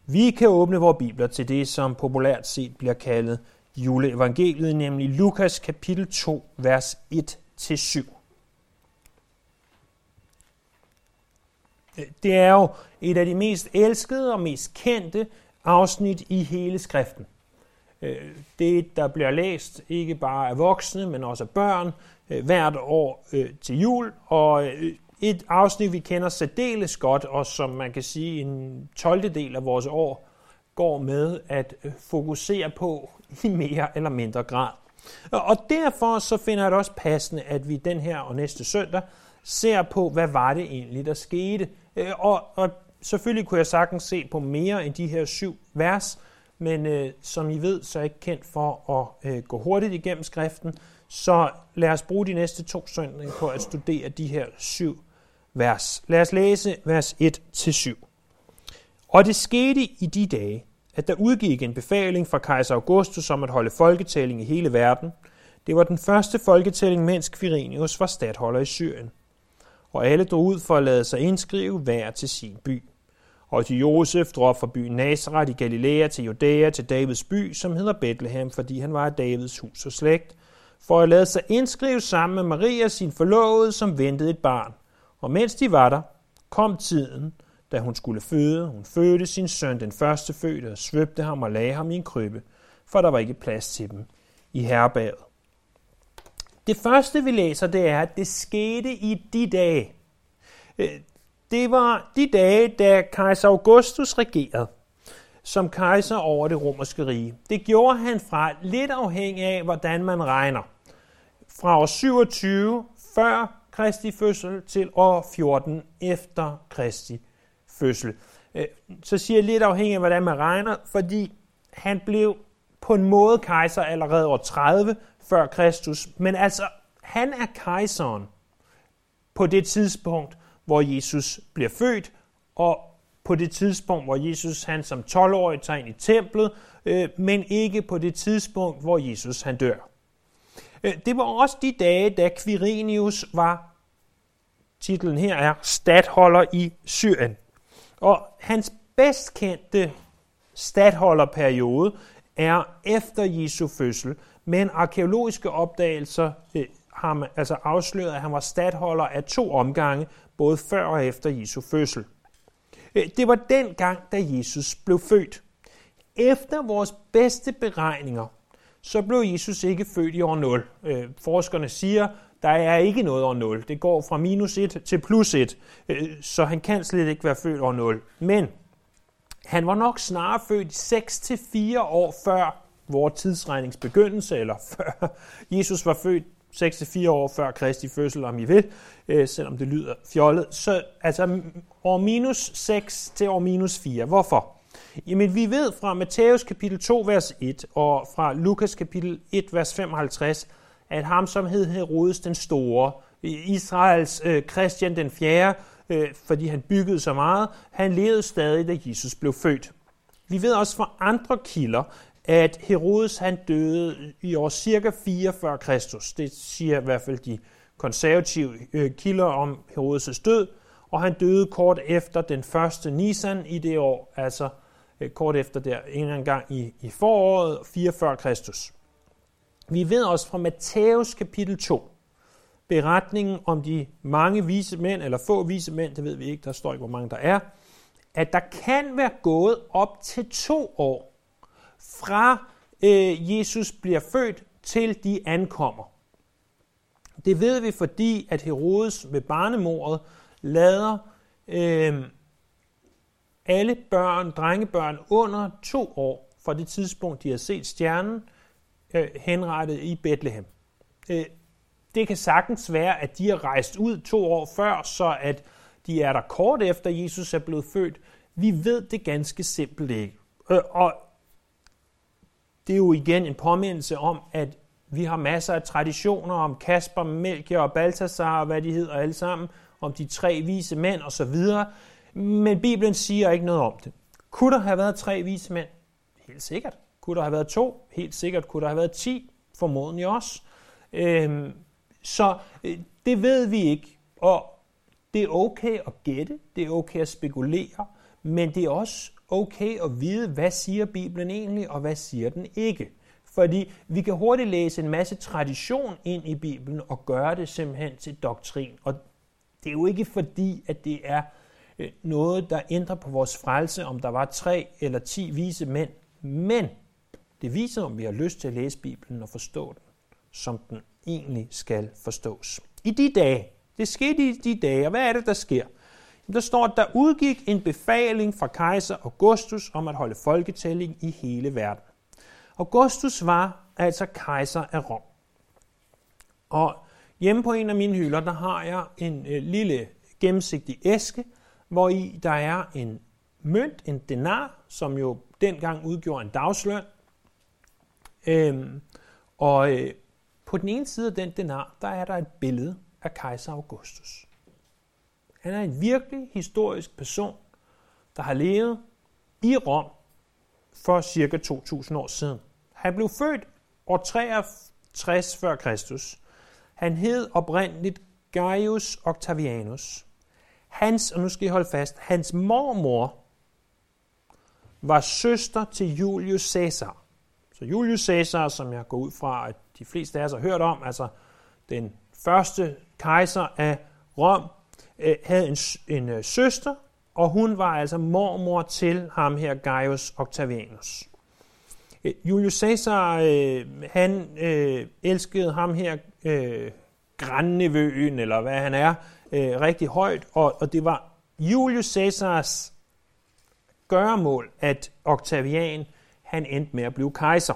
Vi kan åbne vores bibler til det, som populært set bliver kaldet juleevangeliet, nemlig Lukas kapitel 2, vers 1-7. Det er jo et af de mest elskede og mest kendte afsnit i hele skriften. Det, der bliver læst ikke bare af voksne, men også af børn hvert år til jul, og et afsnit, vi kender særdeles godt, og som man kan sige en 12. del af vores år går med at fokusere på i mere eller mindre grad. Og derfor så finder jeg det også passende, at vi den her og næste søndag ser på, hvad var det egentlig, der skete. Og selvfølgelig kunne jeg sagtens se på mere end de her 7 vers, men som I ved, så er jeg ikke kendt for at gå hurtigt igennem skriften, så lad os bruge de næste 2 søndage på at studere de her 7 vers. Lad os læse vers 1-7. Og det skete i de dage, at der udgik en befaling fra kejser Augustus om at holde folketælling i hele verden. Det var den første folketælling, mens Quirinius var statholder i Syrien. Og alle drog ud for at lade sig indskrive hver til sin by. Og til Josef drog fra byen Nazaret i Galilea til Judæa til Davids by, som hedder Bethlehem, fordi han var af Davids hus og slægt, for at lade sig indskrive sammen med Maria, sin forlovede, som ventede et barn. Og mens de var der, kom tiden, da hun skulle føde. Hun fødte sin søn, den førstefødte, og svøbte ham og lagde ham i en krybbe, for der var ikke plads til dem i herberget. Det første, vi læser, det er, at det skete i de dage. Det var de dage, da kejser Augustus regerede som kejser over det romerske rige. Det gjorde han fra lidt afhængig af, hvordan man regner. Fra år 27 før Kristi fødsel til år 14 efter Kristi fødsel. Så siger jeg lidt afhængig af, hvordan man regner, fordi han blev på en måde kejser allerede år 30 før Kristus. Men altså, han er kejseren på det tidspunkt, hvor Jesus bliver født, og på det tidspunkt, hvor Jesus han som 12-årig tager ind i templet, men ikke på det tidspunkt, hvor Jesus han dør. Det var også de dage, da Quirinius var, titlen her er, statholder i Syrien. Og hans bedst kendte statholderperiode er efter Jesu fødsel, men arkæologiske opdagelser har altså afsløret, at han var statholder af 2 omgange, både før og efter Jesu fødsel. Det var den gang, da Jesus blev født. Efter vores bedste beregninger, så blev Jesus ikke født i år 0. Forskerne siger, der er ikke noget år 0. Det går fra -1 til +1, så han kan slet ikke være født år 0. Men han var nok snarere født 6-4 år før vores tidsregningsbegyndelse, eller før Jesus var født 6-4 år før Kristi fødsel, om I vil, selvom det lyder fjollet. Så altså år -6 til år -4. Hvorfor? Jamen vi ved fra Matthæus kapitel 2, vers 1 og fra Lukas kapitel 1, vers 55, at ham, som hed Herodes den Store, Israels Christian den 4., fordi han byggede så meget, han levede stadig, da Jesus blev født. Vi ved også fra andre kilder, at Herodes han døde i år cirka 4 før Kristus. Det siger i hvert fald de konservative kilder om Herodes' død, og han døde kort efter den første Nisan i det år, altså kort efter der en gang i foråret, 4 før Kristus. Vi ved også fra Matthæus kapitel 2, beretningen om de mange vise mænd, eller få vise mænd, det ved vi ikke, der står ikke, hvor mange der er, at der kan være gået op til 2 år fra Jesus bliver født, til de ankommer. Det ved vi, fordi at Herodes ved barnemordet lader alle børn, drengebørn under 2 år fra det tidspunkt, de har set stjernen, henrettet i Bethlehem. Det kan sagtens være, at de er rejst ud 2 år før, så at de er der kort efter Jesus er blevet født. Vi ved det ganske simpelt ikke. Og det er jo igen en påmindelse om, at vi har masser af traditioner om Kasper, Melchior og Balthasar, og hvad de hedder alle sammen, om de 3 vise mænd osv., men Bibelen siger ikke noget om det. Kunne der have været 3 vise mænd? Helt sikkert. Kunne der have været 2? Helt sikkert. Kunne der have været 10? Formodentlig også. Så det ved vi ikke, og det er okay at gætte, det er okay at spekulere, men det er også okay at vide, hvad siger Bibelen egentlig, og hvad siger den ikke. Fordi vi kan hurtigt læse en masse tradition ind i Bibelen og gøre det simpelthen til doktrin. Og det er jo ikke fordi, at det er noget, der ændrer på vores frelse, om der var 3 eller 10 vise mænd. Men det viser, om vi har lyst til at læse Bibelen og forstå den, som den egentlig skal forstås. I de dage, det skete i de dage, og hvad er det, der sker? Der står, at der udgik en befaling fra kejser Augustus om at holde folketælling i hele verden. Augustus var altså kejser af Rom. Og hjemme på en af mine hylder, der har jeg en lille gennemsigtig æske, hvor i der er en mønt, en denar, som jo dengang udgjorde en dagsløn. På den ene side af den denar, der er der et billede af kejser Augustus. Han er en virkelig historisk person, der har levet i Rom for cirka 2000 år siden. Han blev født år 63 før Kristus. Han hed oprindeligt Gaius Octavianus. Og nu skal I holde fast, hans mormor var søster til Julius Caesar. Så Julius Caesar, som jeg går ud fra, at de fleste af os har hørt om, altså den første kejser af Rom, havde en søster, og hun var altså mormor til ham her, Gaius Octavianus. Julius Caesar, han elskede ham her, grandnevøen, eller hvad han er, rigtig højt, og det var Julius Caesars gøremål, at Octavian, han endte med at blive kejser.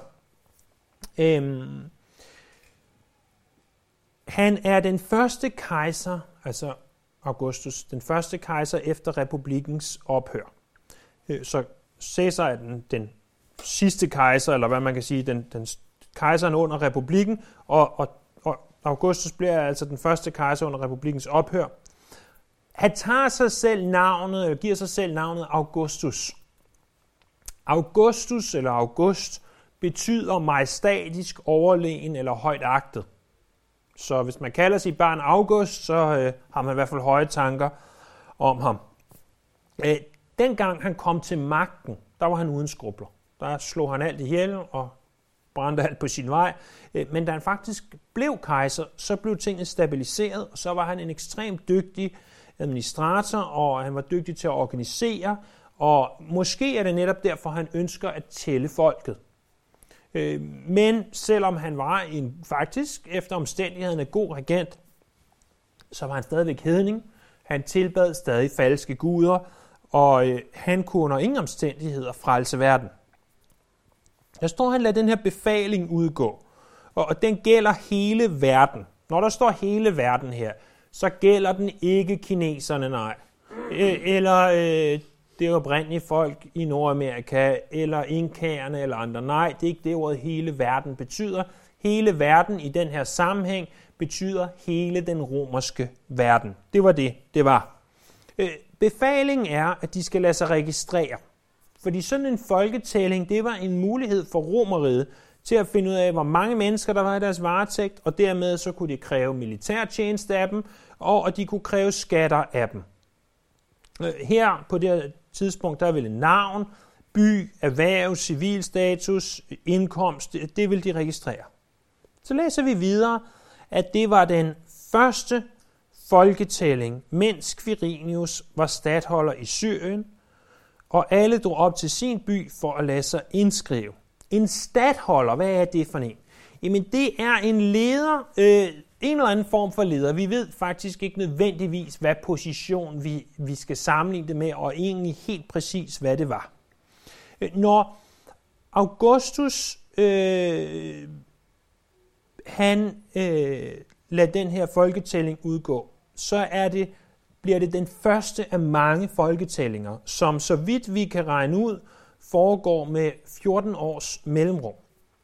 Han er den første kejser, altså Augustus, den første kejser efter republikkens ophør. Så Caesar er den sidste kejser, eller hvad man kan sige, den kejseren under republikken, og Augustus bliver altså den første kejser under republikkens ophør. Han tager sig selv navnet, eller giver sig selv navnet Augustus. Augustus eller August betyder majestatisk, overlegen eller højtagtet. Så hvis man kalder sit barn August, så har man i hvert fald høje tanker om ham. Dengang han kom til magten, der var han uden skrupler. Der slog han alt ihjel og brændte alt på sin vej. Men da han faktisk blev kejser, så blev tingene stabiliseret, og så var han en ekstremt dygtig administrator, og han var dygtig til at organisere, og måske er det netop derfor, han ønsker at tælle folket. Men selvom han var faktisk efter omstændighederne god regent, så var han stadigvæk hedning. Han tilbad stadig falske guder, og han kunne under ingen omstændigheder frelse verden. Der står, han lader den her befaling udgå, og den gælder hele verden. Når der står hele verden her, så gælder den ikke kineserne, nej. Eller det oprindelige folk i Nordamerika, eller inkaerne eller andre. Nej, det er ikke det ordet hele verden betyder. Hele verden i den her sammenhæng betyder hele den romerske verden. Det var det var. Befalingen er, at de skal lade sig registrere. Fordi sådan en folketælling, det var en mulighed for Romeriet til at finde ud af, hvor mange mennesker der var i deres varetægt, og dermed så kunne de kræve militærtjeneste af dem, og de kunne kræve skatter af dem. Her på det her tidspunkt, der ville navn, by, erhverv, civilstatus, indkomst, det vil de registrere. Så læser vi videre, at det var den første folketælling, mens Quirinius var statholder i Syrien, og alle drog op til sin by for at lade sig indskrive. En statholder, hvad er det for en? Jamen det er en leder, en eller anden form for leder. Vi ved faktisk ikke nødvendigvis, hvad position vi skal sammenligne det med, og egentlig helt præcis, hvad det var. Når Augustus han lader den her folketælling udgå, så bliver det den første af mange folketællinger, som så vidt vi kan regne ud, foregår med 14 års mellemrum.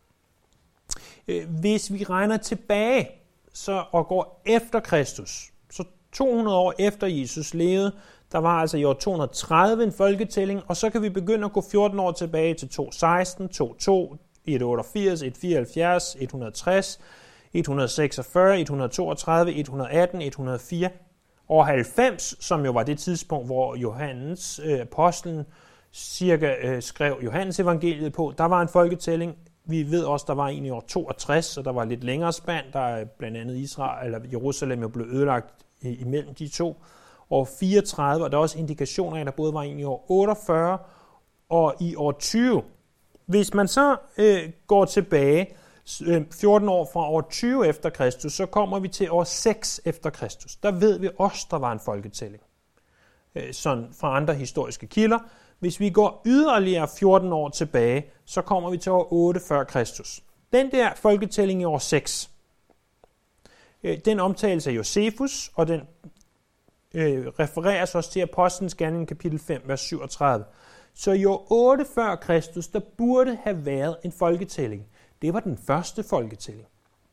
Hvis vi regner tilbage og går efter Kristus, så 200 år efter Jesus levede, der var altså i år 230 en folketælling, og så kan vi begynde at gå 14 år tilbage til 216, 22, 188, 174, 160, 146, 132, 118, 104, år 90, som jo var det tidspunkt, hvor Johannes, apostlen, cirka skrev Johannes evangeliet på. Der var en folketælling. Vi ved også, der var en i år 62, så der var lidt længere spand. Der er blandt andet Israel, eller Jerusalem jo blev ødelagt imellem de to. År 34, og der er også indikationer af, at der både var en i år 48 og i år 20. Hvis man så går tilbage 14 år fra år 20 efter Kristus, så kommer vi til år 6 efter Kristus. Der ved vi også, der var en folketælling. Sådan fra andre historiske kilder. Hvis vi går yderligere 14 år tilbage, så kommer vi til år 8 før Kristus. Den der folketælling i år 6, den omtales af Josefus, og den refereres også til Apostlenes Gerninger kapitel 5, vers 37. Så i år 8 før Kristus, der burde have været en folketælling. Det var den første folketælling.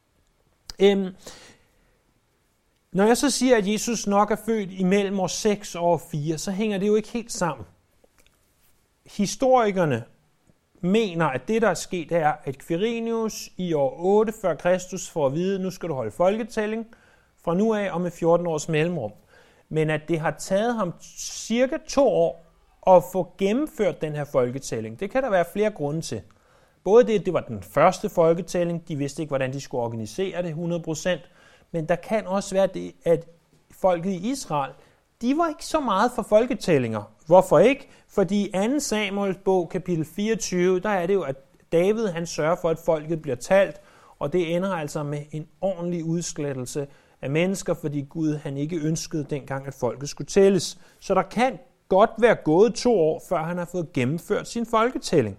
Når jeg så siger, at Jesus nok er født imellem år 6 og år 4, så hænger det jo ikke helt sammen. Historikerne mener, at det, der er sket, er, at Quirinius i år 8 før Kristus får at vide, nu skal du holde folketælling fra nu af og med 14 års mellemrum. Men at det har taget ham cirka 2 år at få gennemført den her folketælling. Det kan der være flere grunde til. Både det var den første folketælling, de vidste ikke, hvordan de skulle organisere det 100%, men der kan også være det, at folket i Israel, de var ikke så meget for folketællinger. Hvorfor ikke? Fordi 2. Samuels bog, kapitel 24, der er det jo, at David han sørger for, at folket bliver talt, og det ender altså med en ordentlig udslettelse af mennesker, fordi Gud han ikke ønskede dengang, at folket skulle tælles. Så der kan godt være gået 2 år, før han har fået gennemført sin folketælling.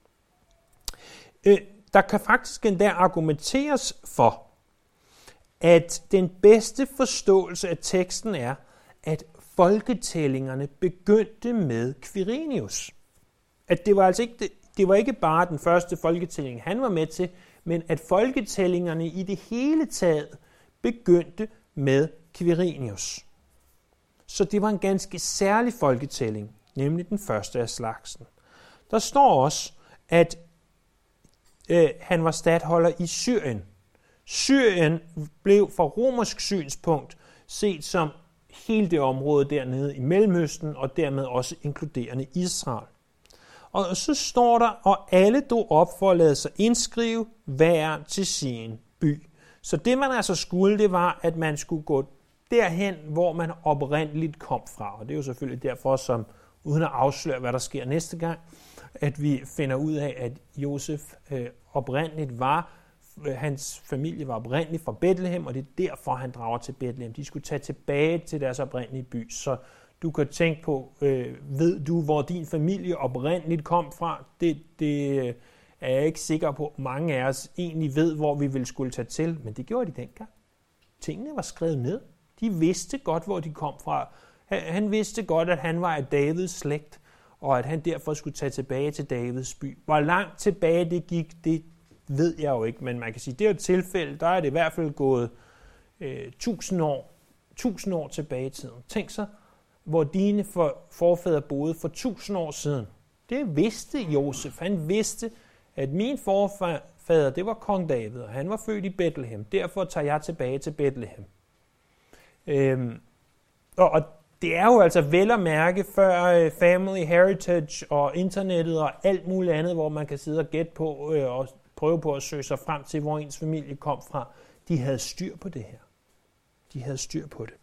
Der kan faktisk endda argumenteres for, at den bedste forståelse af teksten er, at folketællingerne begyndte med Quirinius. At det var altså ikke, det var ikke bare den første folketælling, han var med til, men at folketællingerne i det hele taget begyndte med Quirinius. Så det var en ganske særlig folketælling, nemlig den første af slagsen. Der står også, at han var statholder i Syrien. Syrien blev fra romersk synspunkt set som hele det område dernede i Mellemøsten, og dermed også inkluderende Israel. Og så står der, og alle drog op for at lade sig indskrive hver til sin by. Så det man altså skulle, det var, at man skulle gå derhen, hvor man oprindeligt kom fra. Og det er jo selvfølgelig derfor, som uden at afsløre, hvad der sker næste gang, at vi finder ud af, at Josef oprindeligt var, hans familie var oprindeligt fra Bethlehem, og det er derfor, han drager til Bethlehem. De skulle tage tilbage til deres oprindelige by, så du kan tænke på, ved du, hvor din familie oprindeligt kom fra? Det er jeg ikke sikker på, mange af os egentlig ved, hvor vi ville skulle tage til, men det gjorde de dengang. Tingene var skrevet ned. De vidste godt, hvor de kom fra. Han vidste godt, at han var af Davids slægt, og at han derfor skulle tage tilbage til Davids by. Hvor langt tilbage det gik, det ved jeg jo ikke, men man kan sige, det er et tilfælde, der er det i hvert fald gået 1000 år tilbage i tiden. Tænk så, hvor dine forfædre boede for 1000 år siden. Det vidste Josef. Han vidste, at min forfader, det var kong David, og han var født i Bethlehem. Derfor tager jeg tilbage til Bethlehem. Og det er jo altså vel at mærke før Family Heritage og internettet og alt muligt andet, hvor man kan sidde og gætte på og prøve på at søge sig frem til, hvor ens familie kom fra. De havde styr på det her. De havde styr på det.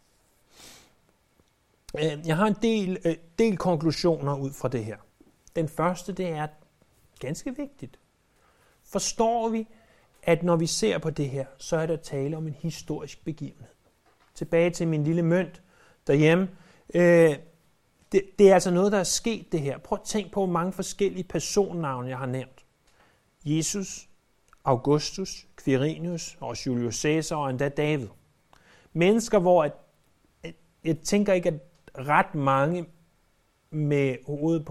Jeg har en del konklusioner ud fra det her. Den første, det er ganske vigtigt. Forstår vi, at når vi ser på det her, så er der tale om en historisk begivenhed. Tilbage til min lille mønt derhjemme. Det er altså noget, der er sket det her. Prøv at tænke på, hvor mange forskellige personnavne, jeg har nævnt. Jesus, Augustus, Quirinius, og Julius Caesar og endda David. Mennesker, hvor jeg tænker ikke, at ret mange med hovedet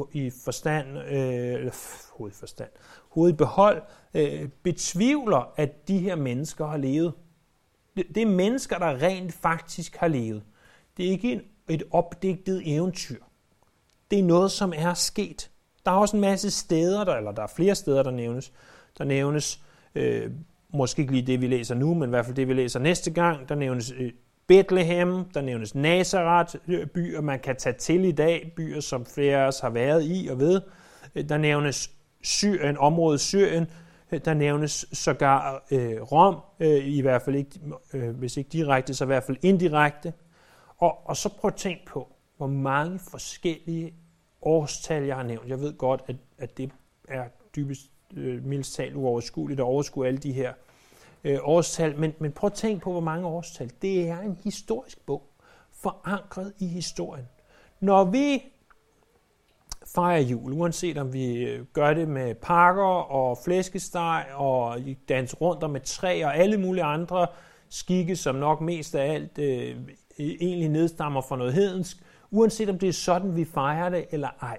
i behold, betvivler, at de her mennesker har levet. Det er mennesker, der rent faktisk har levet. Det er ikke et opdigtet eventyr. Det er noget, som er sket. Der er også en masse steder, der er flere steder, der nævnes. Der nævnes måske ikke lige det, vi læser nu, men i hvert fald det, vi læser næste gang. Der nævnes Bethlehem, der nævnes Nazareth, byer man kan tage til i dag, byer som flere af os har været i og ved. Der nævnes Syrien, området Syrien, der nævnes sågar Rom, i hvert fald ikke, hvis ikke direkte, så i hvert fald indirekte. Og så prøv at tænke på, hvor mange forskellige årstal jeg har nævnt. Jeg ved godt, at det er dybest mildest talt uoverskueligt at overskue alle de her årstal, men prøv at tænke på, hvor mange årstal. Det er en historisk bog, forankret i historien. Når vi fejrer jul, uanset om vi gør det med pakker og flæskesteg og danser rundt med træ og alle mulige andre skikke, som nok mest af alt egentlig nedstammer fra noget hedensk, uanset om det er sådan, vi fejrer det eller ej.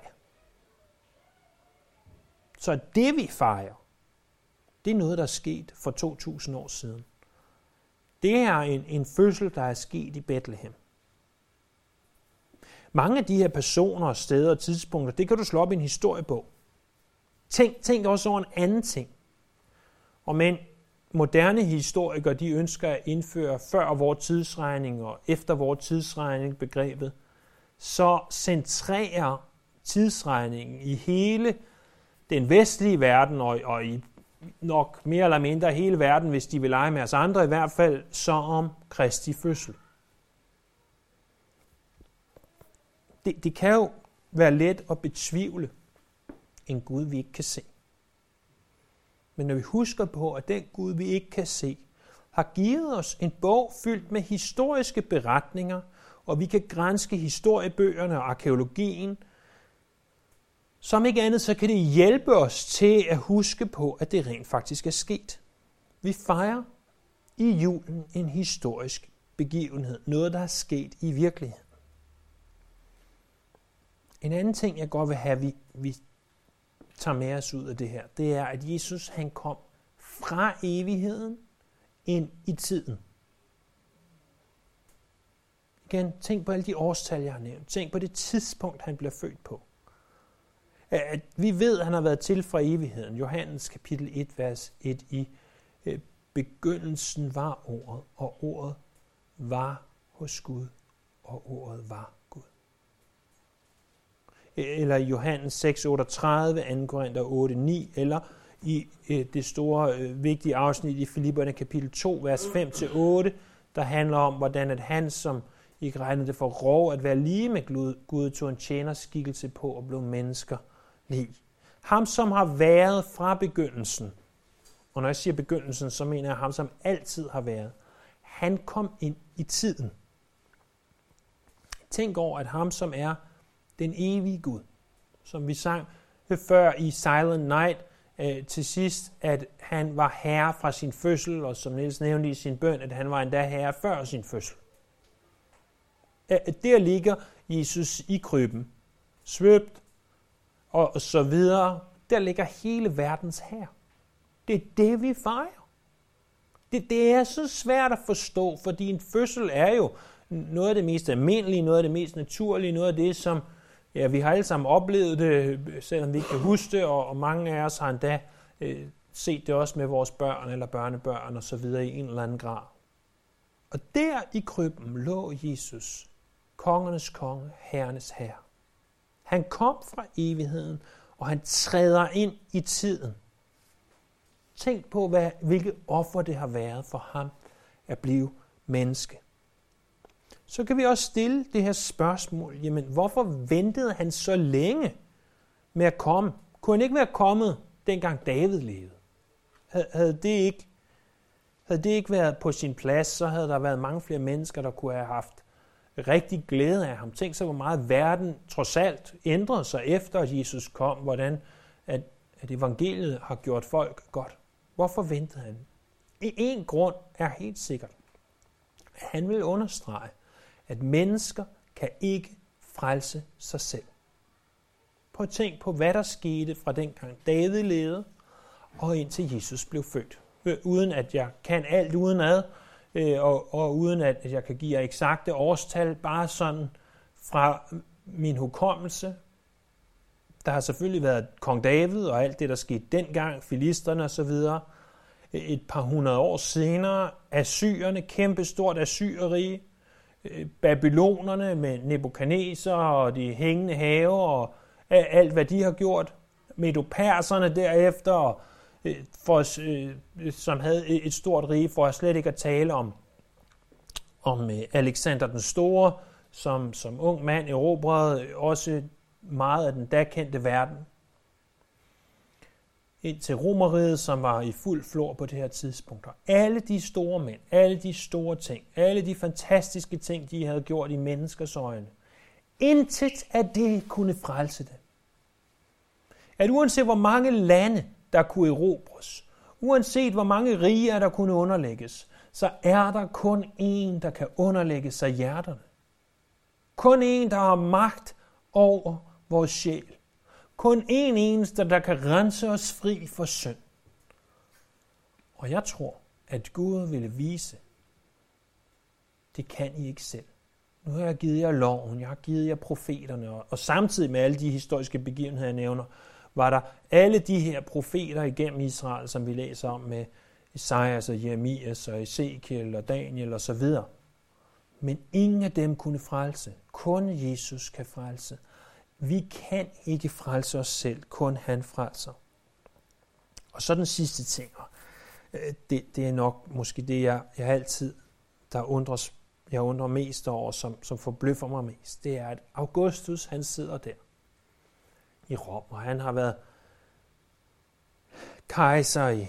Så det, vi fejrer, det er noget, der er sket for 2000 år siden. Det er en fødsel, der er sket i Bethlehem. Mange af de her personer, steder og tidspunkter, det kan du slå op i en historiebog. Tænk også over en anden ting. Og men moderne historikere, de ønsker at indføre før vores tidsregning og efter vores tidsregning begrebet, så centrerer tidsregningen i hele den vestlige verden og i nok mere eller mindre hele verden, hvis de vil lege med os andre, i hvert fald så om Kristi fødsel. Det kan jo være let at betvivle en Gud, vi ikke kan se. Men når vi husker på, at den Gud, vi ikke kan se, har givet os en bog fyldt med historiske beretninger, og vi kan granske historiebøgerne og arkæologien, som ikke andet, så kan det hjælpe os til at huske på, at det rent faktisk er sket. Vi fejrer i julen en historisk begivenhed, noget der er sket i virkeligheden. En anden ting, jeg godt vil have, vi tager med os ud af det her, det er, at Jesus han kom fra evigheden ind i tiden. Igen, tænk på alle de årstal, jeg har nævnt. Tænk på det tidspunkt, han blev født på. At vi ved, at han har været til fra evigheden. Johannes kapitel 1, vers 1 i begyndelsen var ordet, og ordet var hos Gud, og ordet var Gud. Eller i Johannes 6, 38, 2. Korinther 8, 9, eller i det store, vigtige afsnit i Filipperne kapitel 2, vers 5-8, der handler om, hvordan at han, som ikke regnede det for rov at være lige med Gud, tog en tjenerskikkelse på og blev mennesker lig. Ham, som har været fra begyndelsen, og når jeg siger begyndelsen, så mener jeg ham, som altid har været. Han kom ind i tiden. Tænk over, at ham, som er den evige Gud, som vi sang før i Silent Night, til sidst, at han var herre fra sin fødsel, og som Niels nævnte i sin bøn, at han var endda herre før sin fødsel. Der ligger Jesus i krybben, svøbt og så videre. Der ligger hele verdens herre. Det er det, vi fejrer. Det er så svært at forstå, fordi en fødsel er jo noget af det mest almindelige, noget af det mest naturlige, noget af det, som vi har alle sammen oplevet det, selvom vi ikke kan huske det, og mange af os har endda set det også med vores børn eller børnebørn og så videre i en eller anden grad. Og der i krybben lå Jesus, kongernes konge, herrenes herre. Han kom fra evigheden, og han træder ind i tiden. Tænk på, hvilket offer det har været for ham at blive menneske. Så kan vi også stille det her spørgsmål, jamen hvorfor ventede han så længe med at komme? Kunne han ikke være kommet, dengang David levede? Havde det ikke været på sin plads, så havde der været mange flere mennesker, der kunne have haft rigtig glæde af ham. Tænk så, hvor meget verden trods alt ændrede sig efter, at Jesus kom, hvordan at evangeliet har gjort folk godt. Hvorfor ventede han? En grund er helt sikkert, at han vil understrege, at mennesker kan ikke frelse sig selv. Prøv at tænk på, hvad der skete fra dengang David levede, og indtil Jesus blev født. Uden at jeg kan alt udenad, og uden at jeg kan give jer eksakte årstal, bare sådan fra min hukommelse. Der har selvfølgelig været kong David og alt det, der skete dengang, filisterne og så videre. Et par hundrede år senere, assyrerne, kæmpestort assyrerige, babylonerne med Nebukadnesar og de hængende have og alt, hvad de har gjort. Medo-perserne derefter, som havde et stort rige, for slet ikke at tale om Alexander den Store, som ung mand erobrede også meget af den da kendte verden. Ind til Romerriget, som var i fuld flor på det her tidspunkt. Og alle de store mænd, alle de store ting, alle de fantastiske ting, de havde gjort i menneskers øjne, intet af det kunne frelse dem. At uanset hvor mange lande, der kunne erobres, uanset hvor mange riger, der kunne underlægges, så er der kun én, der kan underlægge sig hjerterne. Kun én, der har magt over vores sjæl. Kun én eneste, der kan rense os fri for synd. Og jeg tror, at Gud ville vise, det kan I ikke selv. Nu har jeg givet jer loven, jeg har givet jer profeterne, og samtidig med alle de historiske begivenheder, jeg nævner, var der alle de her profeter igennem Israel, som vi læser om med Esajas og Jeremias og Ezekiel og Daniel og så videre. Men ingen af dem kunne frelse. Kun Jesus kan frelse. Vi kan ikke frelse os selv, kun han frelser. Og så den sidste ting, det er nok måske det, jeg altid jeg undrer mest over, som forbløffer mig mest. Det er, at Augustus, han sidder der i Rom, og han har været kejser i,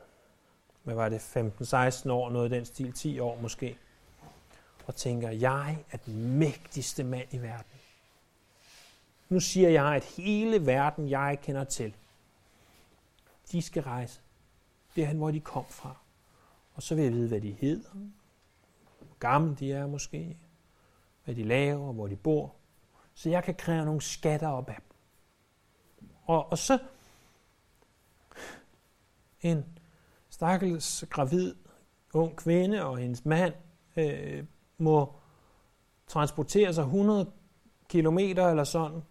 15-16 år, noget i den stil, 10 år måske, og tænker, jeg er den mægtigste mand i verden. Nu siger jeg, at hele verden, jeg kender til, de skal rejse derhen, hvor de kom fra. Og så vil jeg vide, hvad de hedder, hvor gamle de er måske, hvad de laver, hvor de bor, så jeg kan kræve nogle skatter op af dem. Og så en stakkels gravid ung kvinde og hendes mand må transportere sig 100 kilometer eller sådan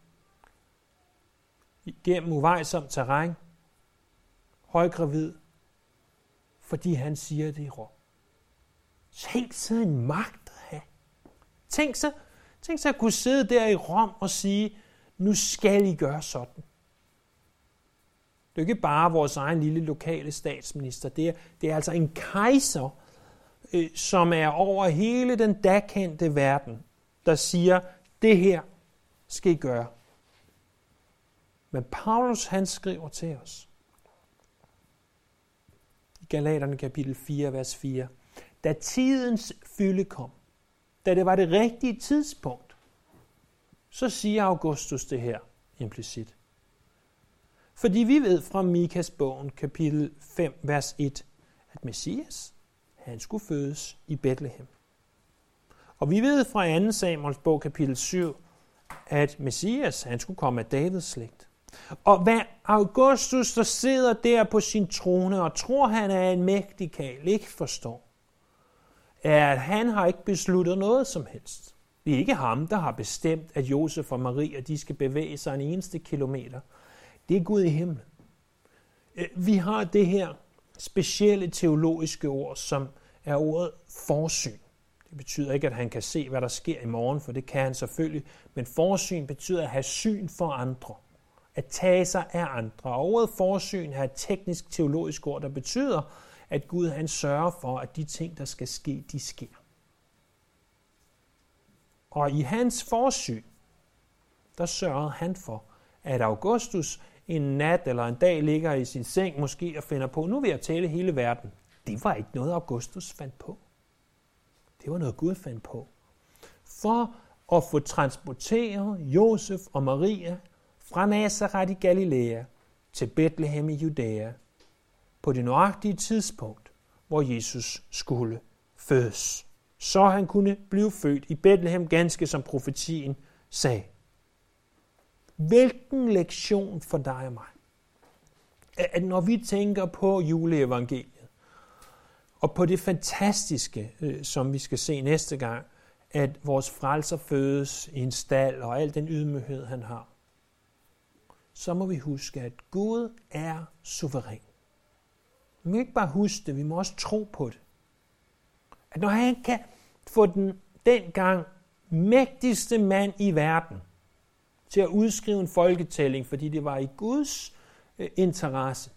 igennem uvejsomt terræn, højgravid, fordi han siger det i Rom. Tænk så en magt at have. Tænk så at kunne sidde der i Rom og sige, nu skal I gøre sådan. Det er ikke bare vores egen lille lokale statsminister. Det er altså en kejser, som er over hele den dakendte verden, der siger, det her skal I gøre. Men Paulus, han skriver til os i Galaterne kapitel 4, vers 4. Da tidens fylde kom, da det var det rigtige tidspunkt, så siger Augustus det her implicit. Fordi vi ved fra Mikas bogen, kapitel 5, vers 1, at Messias, han skulle fødes i Betlehem. Og vi ved fra 2. Samuels bog, kapitel 7, at Messias, han skulle komme af Davids slægt. Og hvad Augustus, der sidder der på sin trone og tror, han er en mægtig karl, ikke forstår, er, at han har ikke besluttet noget som helst. Det er ikke ham, der har bestemt, at Josef og Maria, de skal bevæge sig en eneste kilometer. Det er Gud i himlen. Vi har det her specielle teologiske ord, som er ordet forsyn. Det betyder ikke, at han kan se, hvad der sker i morgen, for det kan han selvfølgelig. Men forsyn betyder at have syn for andre. At tage sig af andre. Og ordet forsyn er et teknisk teologisk ord, der betyder, at Gud han sørger for, at de ting, der skal ske, de sker. Og i hans forsyn, der sørgede han for, at Augustus en nat eller en dag ligger i sin seng måske og finder på, nu vil jeg tælle hele verden. Det var ikke noget, Augustus fandt på. Det var noget, Gud fandt på. For at få transporteret Josef og Maria fra Nazaret i Galilea til Betlehem i Judæa på det nøjagtige tidspunkt, hvor Jesus skulle fødes. Så han kunne blive født i Betlehem, ganske som profetien sagde. Hvilken lektion for dig og mig? At når vi tænker på juleevangeliet, og på det fantastiske, som vi skal se næste gang, at vores frelser fødes i en stald, og al den ydmyghed, han har, så må vi huske, at Gud er suveræn. Vi må ikke bare huske det, vi må også tro på det. At når han kan få dengang mægtigste mand i verden til at udskrive en folketælling, fordi det var i Guds interesse.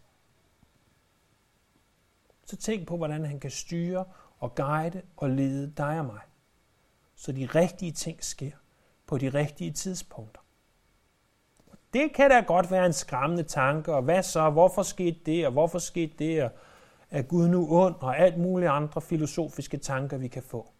Så tænk på, hvordan han kan styre og guide og lede dig og mig, så de rigtige ting sker på de rigtige tidspunkter. Det kan da godt være en skræmmende tanke, og hvad så, hvorfor skete det, og hvorfor skete det, og er Gud nu ond, og alt mulige andre filosofiske tanker, vi kan få.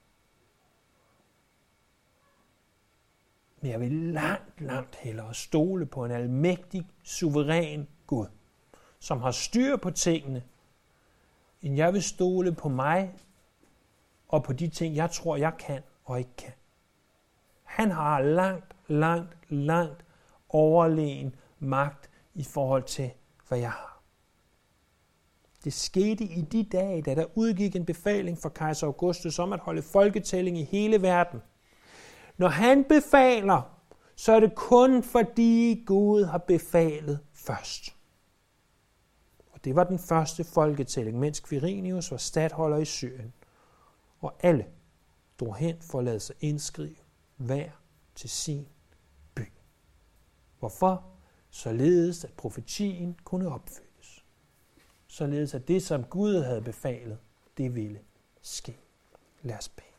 Men jeg vil langt hellere stole på en almægtig, suveræn Gud, som har styr på tingene, end jeg vil stole på mig og på de ting, jeg tror, jeg kan og ikke kan. Han har langt overlegen magt i forhold til, hvad jeg har. Det skete i de dage, da der udgik en befaling fra kejser Augustus om at holde folketælling i hele verden. Når han befaler, så er det kun fordi Gud har befalet først. Og det var den første folketælling, mens Quirinius var statholder i Syrien. Og alle drog hen for at lade sig indskrive hver til sin by. Hvorfor? Således at profetien kunne opfyldes. Således at det, som Gud havde befalet, det ville ske. Lad os bede.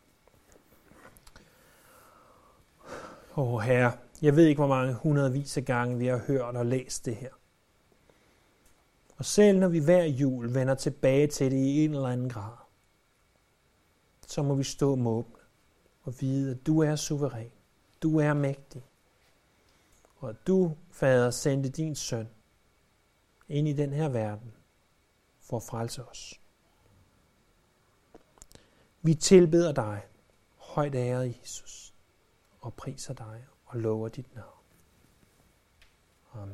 Herre, jeg ved ikke, hvor mange hundredvis af gange vi har hørt og læst det her. Og selv når vi hver jul vender tilbage til det i en eller anden grad, så må vi stå måbne og vide, at du er suveræn. Du er mægtig. Og at du, Fader, sendte din søn ind i den her verden for at frelse os. Vi tilbeder dig, højt æret Jesus, og priser dig og lover dit navn.